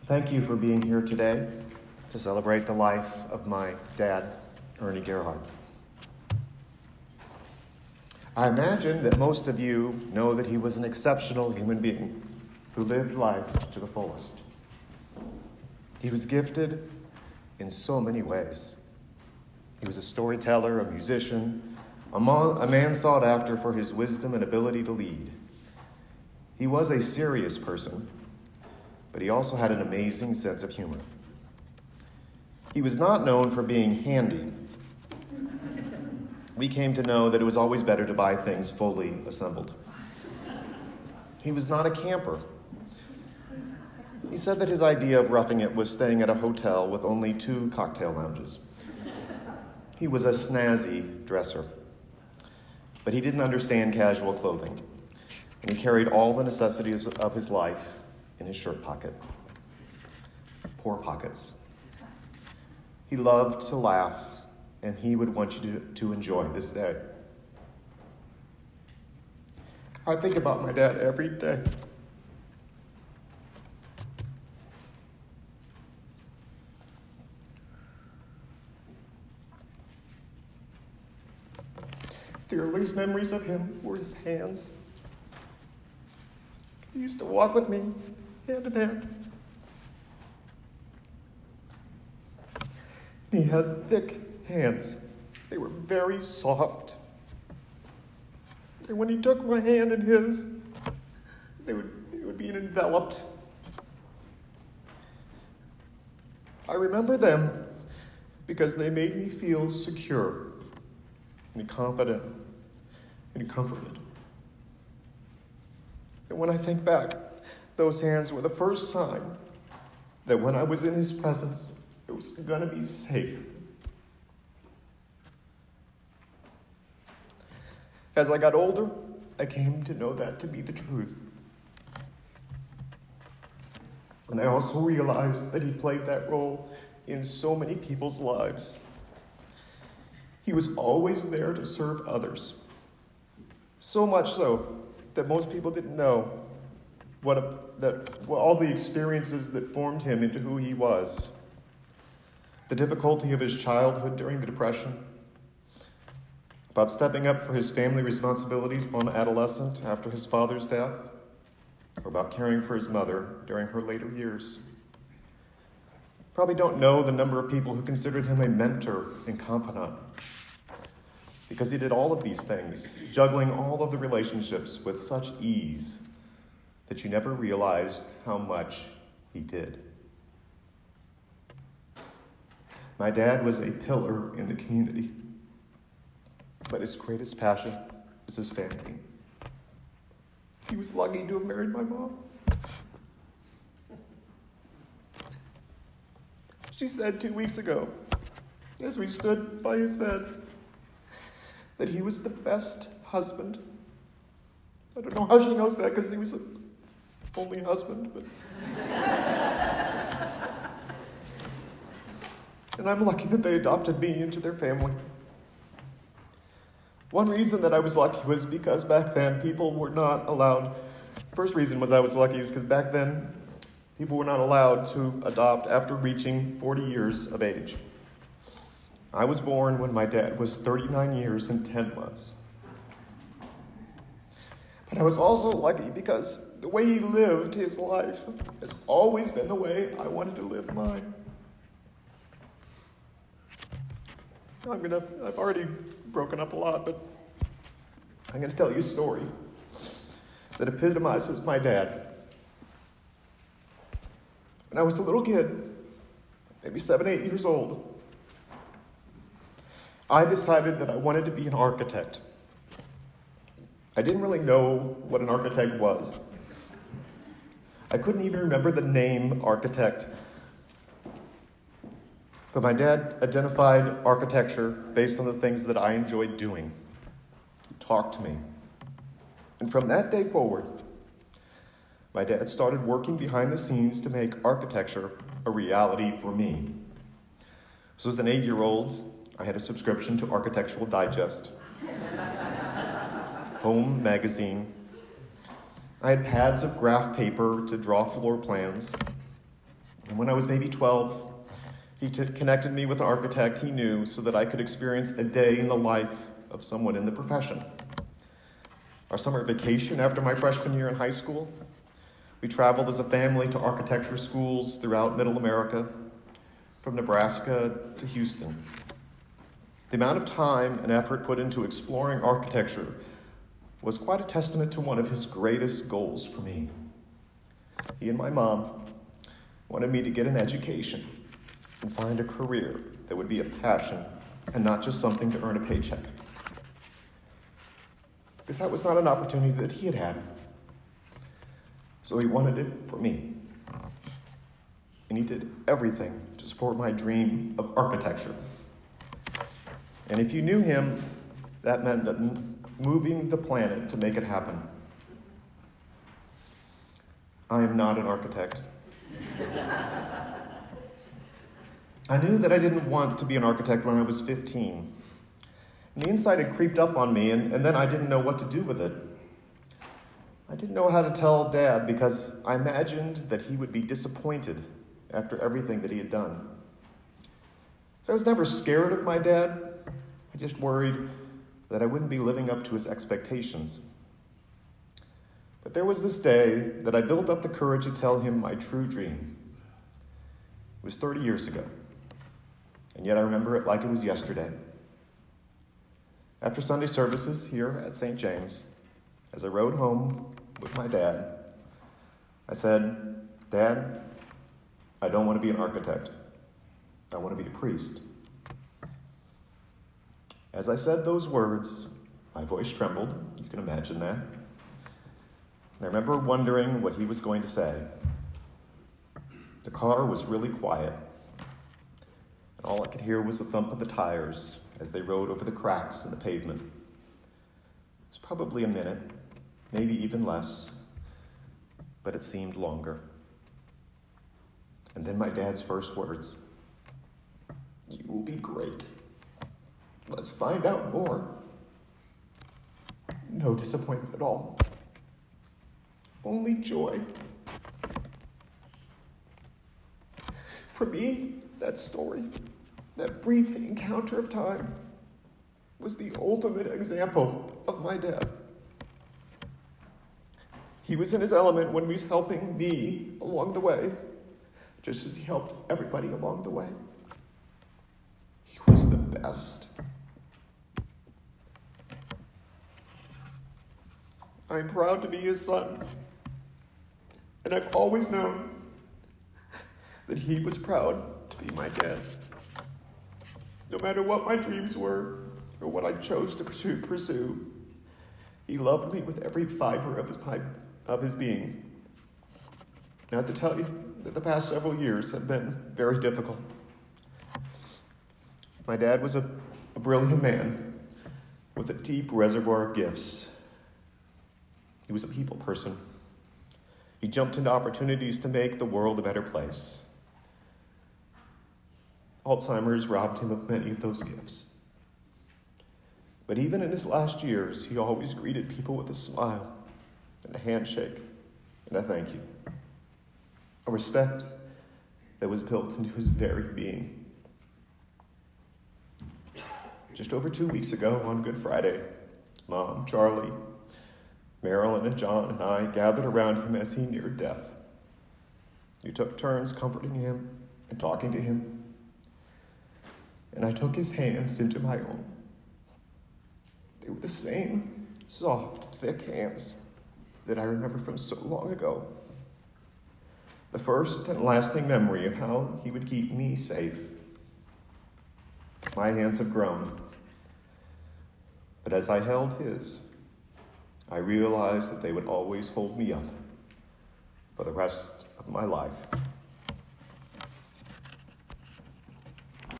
Thank you for being here today to celebrate the life of my dad, Ernie Gerhardt. I imagine that most of you know that he was an exceptional human being who lived life to the fullest. He was gifted in so many ways. He was a storyteller, a musician, a man sought after for his wisdom and ability to lead. He was a serious person, but he also had an amazing sense of humor. He was not known for being handy. We came to know that it was always better to buy things fully assembled. He was not a camper. He said that his idea of roughing it was staying at a hotel with only 2 cocktail lounges. He was a snazzy dresser, but he didn't understand casual clothing, and he carried all the necessities of his life in his shirt pocket. Poor pockets. He loved to laugh, and he would want you to enjoy this day. I think about my dad every day. The earliest memories of him were his hands. He used to walk with me hand in hand. He had thick hands. They were very soft. And when he took my hand in his, it would be enveloped. I remember them because they made me feel secure and confident and comforted. And when I think back, those hands were the first sign that when I was in his presence, it was going to be safe. As I got older, I came to know that to be the truth. And I also realized that he played that role in so many people's lives. He was always there to serve others. So much so that most people didn't know all the experiences that formed him into who he was. The difficulty of his childhood during the Depression, about stepping up for his family responsibilities while an adolescent after his father's death, or about caring for his mother during her later years. Probably don't know the number of people who considered him a mentor and confidant, because he did all of these things, juggling all of the relationships with such ease that you never realized how much he did. My dad was a pillar in the community, but his greatest passion was his family. He was lucky to have married my mom. She said 2 weeks ago, as we stood by his bed, that he was the best husband. I don't know how she knows that because he was the only husband, but... And I'm lucky that they adopted me into their family. One reason that I was lucky was because back then people were not allowed. First reason was I was lucky was because back then people were not allowed to adopt after reaching 40 years of age. I was born when my dad was 39 years and 10 months. But I was also lucky because the way he lived his life has always been the way I wanted to live mine. I've already broken up a lot, but I'm going to tell you a story that epitomizes my dad. When I was a little kid, maybe 7, 8 years old, I decided that I wanted to be an architect. I didn't really know what an architect was. I couldn't even remember the name architect. But my dad identified architecture based on the things that I enjoyed doing. He talked to me. And from that day forward, my dad started working behind the scenes to make architecture a reality for me. So as an 8-year-old, I had a subscription to Architectural Digest, Home magazine. I had pads of graph paper to draw floor plans. And when I was maybe 12, he connected me with an architect he knew so that I could experience a day in the life of someone in the profession. Our summer vacation after my freshman year in high school, we traveled as a family to architecture schools throughout Middle America, from Nebraska to Houston. The amount of time and effort put into exploring architecture was quite a testament to one of his greatest goals for me. He and my mom wanted me to get an education and find a career that would be a passion and not just something to earn a paycheck. Because that was not an opportunity that he had had. So he wanted it for me. And he did everything to support my dream of architecture. And if you knew him, that meant moving the planet to make it happen. I am not an architect. I knew that I didn't want to be an architect when I was 15. And the insight had creeped up on me, and then I didn't know what to do with it. I didn't know how to tell Dad because I imagined that he would be disappointed after everything that he had done. So I was never scared of my dad. I just worried that I wouldn't be living up to his expectations. But there was this day that I built up the courage to tell him my true dream. It was 30 years ago, and yet I remember it like it was yesterday. After Sunday services here at St. James, as I rode home with my dad, I said, "Dad, I don't want to be an architect. I want to be a priest." As I said those words, my voice trembled. You can imagine that. And I remember wondering what he was going to say. The car was really quiet, and all I could hear was the thump of the tires as they rode over the cracks in the pavement. It was probably a minute, maybe even less, but it seemed longer. And then my dad's first words, "You will be great. Let's find out more." No disappointment at all. Only joy. For me, that story, that brief encounter of time, was the ultimate example of my dad. He was in his element when he was helping me along the way, just as he helped everybody along the way. He was the best. I'm proud to be his son, and I've always known that he was proud to be my dad. No matter what my dreams were or what I chose to pursue, he loved me with every fiber of his being. I have to tell you that the past several years have been very difficult. My dad was a brilliant man with a deep reservoir of gifts. He was a people person. He jumped into opportunities to make the world a better place. Alzheimer's robbed him of many of those gifts. But even in his last years, he always greeted people with a smile and a handshake and a thank you. A respect that was built into his very being. Just over 2 weeks ago on Good Friday, Mom, Charlie, Marilyn, and John and I gathered around him as he neared death. We took turns comforting him and talking to him. And I took his hands into my own. They were the same soft, thick hands that I remember from so long ago. The first and lasting memory of how he would keep me safe. My hands have grown. But as I held his, I realized that they would always hold me up for the rest of my life.